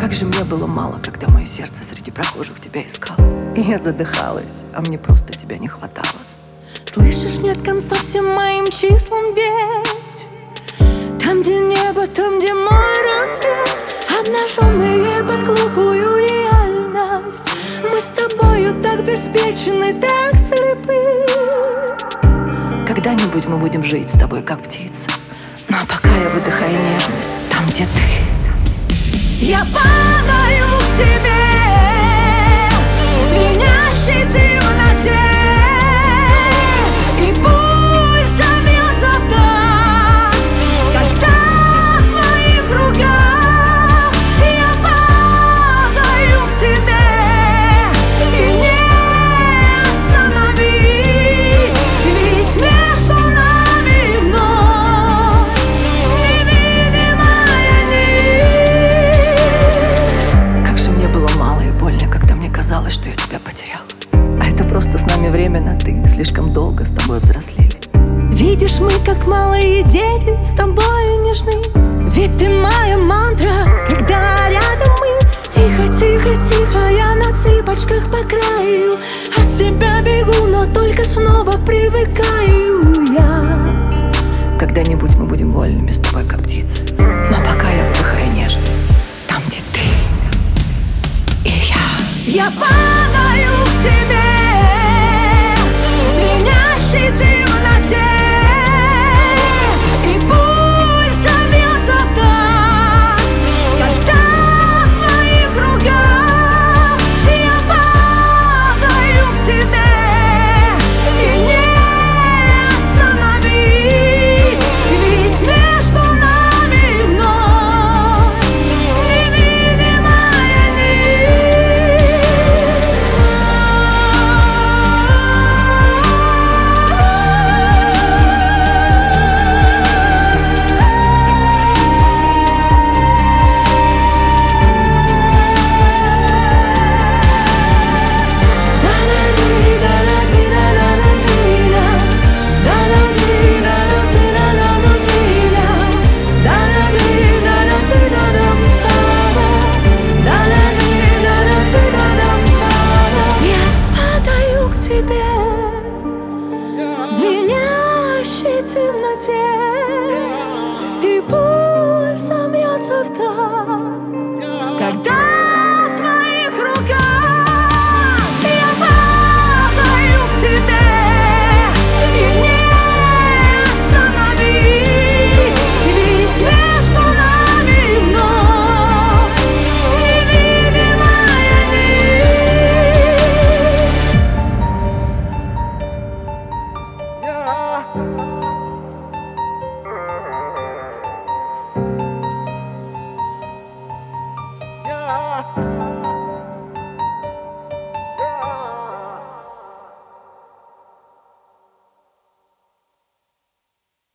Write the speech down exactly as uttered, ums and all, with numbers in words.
Как же мне было мало, когда мое сердце среди прохожих тебя искало. И я задыхалась, а мне просто тебя не хватало. Слышишь, нет конца всем моим числам, ведь там, где небо, там, где мой рассвет, обнаженные под глупую реальность. Мы с тобою так беспечны, так слепы. Когда-нибудь мы будем жить с тобой, как птицы. Но пока я выдыхаю нежность там, где ты. Я падаю к тебе, звенящей темноте, и пульс забьется в такт, когда в твоих руках. Я падаю к тебе, и не остановить, ведь между нами вновь невидимая нить. Как же мне было мало и больно, когда мне казалось, что я тебя потерял. А это просто с нами время на «ты», слишком долго с тобой взрослели. Видишь, мы как малые дети с тобой нежны. Ведь ты моя мантра, когда рядом мы. Тихо, тихо, тихо, я на цыпочках по краю от тебя бегу, но только снова привыкаю я. Когда-нибудь мы будем вольными с тобой, как птицы. Но пока я вдыхаю нежность там, где ты и я. Я падаю к тебе,